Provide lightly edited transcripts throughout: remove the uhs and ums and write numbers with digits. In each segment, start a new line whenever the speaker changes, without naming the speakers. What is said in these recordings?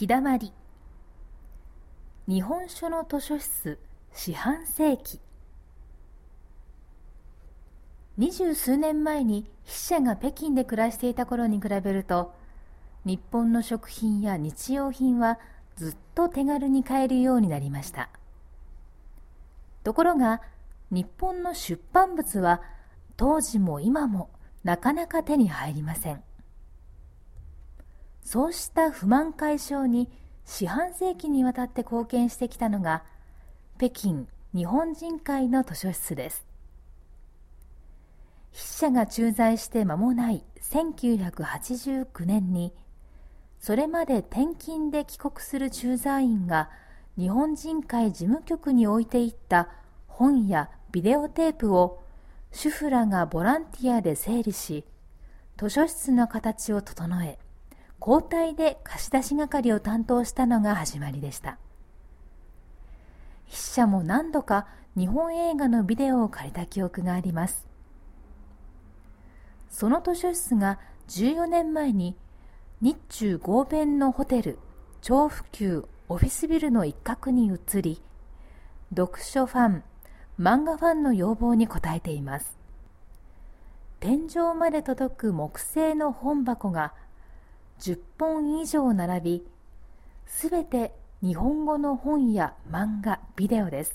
日だまり。日本書の図書室四半世紀。20数年前に筆者が北京で暮らしていた頃に比べると、日本の食品や日用品はずっと手軽に買えるようになりました。ところが日本の出版物は当時も今もなかなか手に入りません。そうした不満解消に四半世紀にわたって貢献してきたのが北京日本人会の図書室です。筆者が駐在して間もない1989年に、それまで転勤で帰国する駐在員が日本人会事務局に置いていった本やビデオテープを主婦らがボランティアで整理し、図書室の形を整え、交代で貸し出し係を担当したのが始まりでした。筆者も何度か日本映画のビデオを借りた記憶があります。その図書室が14年前に日中合弁のホテル長福宮オフィスビルの一角に移り、読書ファン、漫画ファンの要望に応えています。天井まで届く木製の本箱が10本以上並び、すべて日本語の本や漫画、ビデオです。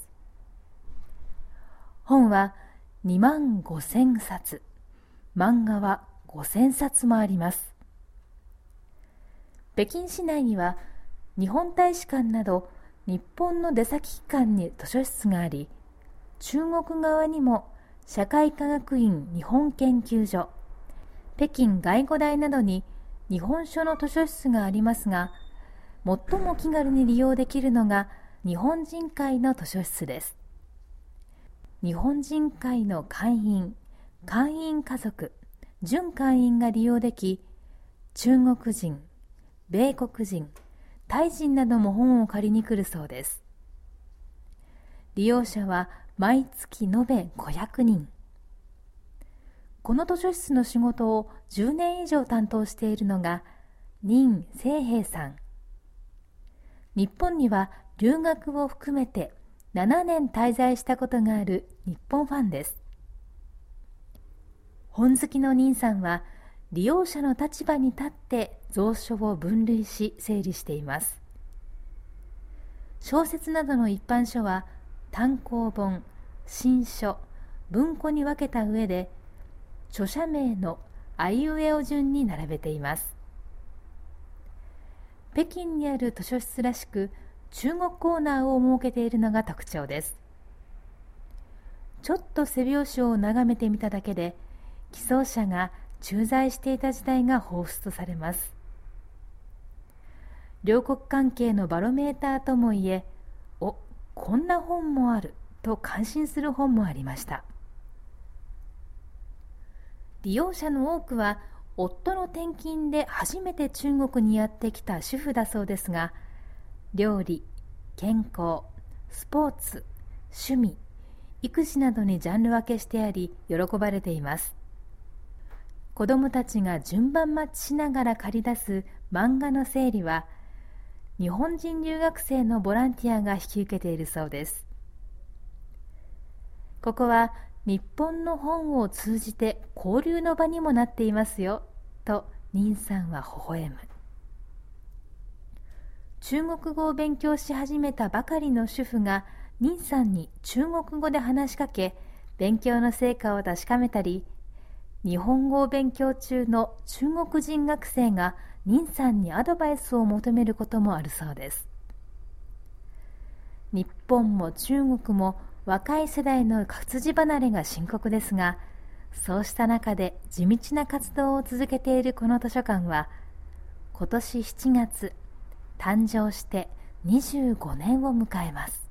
本は25,000冊、漫画は5,000冊もあります。北京市内には日本大使館など日本の出先機関に図書室があり、中国側にも社会科学院日本研究所、北京外語大などに日本書の図書室がありますが、最も気軽に利用できるのが日本人会の図書室です。日本人会の会員、会員家族、準会員が利用でき、中国人、米国人、タイ人なども本を借りに来るそうです。利用者は毎月延べ500人。この図書室の仕事を10年以上担当しているのが任正平さん。日本には留学を含めて7年滞在したことがある日本ファンです。本好きの任さんは利用者の立場に立って蔵書を分類し整理しています。小説などの一般書は単行本、新書、文庫に分けた上で著者名のあいうえお順に並べています。北京にある図書室らしく中国コーナーを設けているのが特徴です。ちょっと背表紙を眺めてみただけで寄贈者が駐在していた時代が彷彿とされます。両国関係のバロメーターともいえ、こんな本もあると感心する本もありました。利用者の多くは夫の転勤で初めて中国にやってきた主婦だそうですが、料理、健康、スポーツ、趣味、育児などにジャンル分けしてあり喜ばれています。子どもたちが順番待ちしながら借り出す漫画の整理は日本人留学生のボランティアが引き受けているそうです。ここは日本の本を通じて交流の場にもなっていますよと任さんは微笑む。中国語を勉強し始めたばかりの主婦が任さんに中国語で話しかけ、勉強の成果を確かめたり、日本語を勉強中の中国人学生が任さんにアドバイスを求めることもあるそうです。日本も中国も若い世代の活字離れが深刻ですが、そうした中で地道な活動を続けているこの図書館は、今年7月、誕生して25年を迎えます。